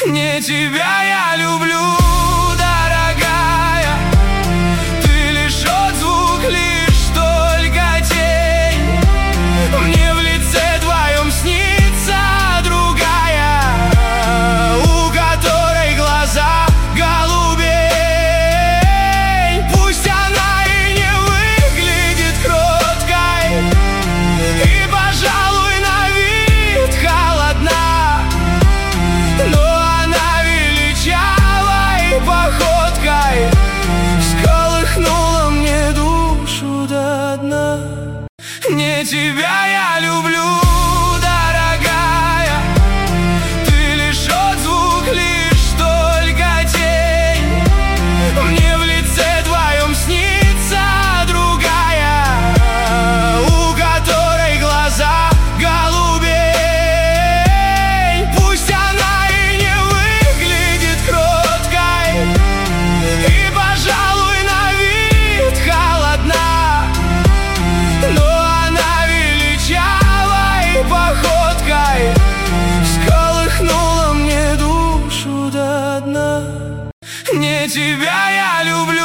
Не тебя я люблю, дорогая. Ты лишь отзвук, лишь только тень. Мне в лице твоем снится другая, у которой глаза голубей. Пусть она и не выглядит кроткой, и, пожалуй, на вид холодна, но походкой всколыхнула мне душу до дна. Не тебя я люблю, дорогая. Ты лишь отзвук, лишь только тень. Мне в лице твоем снится другая, у которой глаза голубей. Пусть она и не выглядит кроткой, и, пожалуй, на вид холодна, но она величавой походкой всколыхнула мне душу до дна. Не тебя я люблю.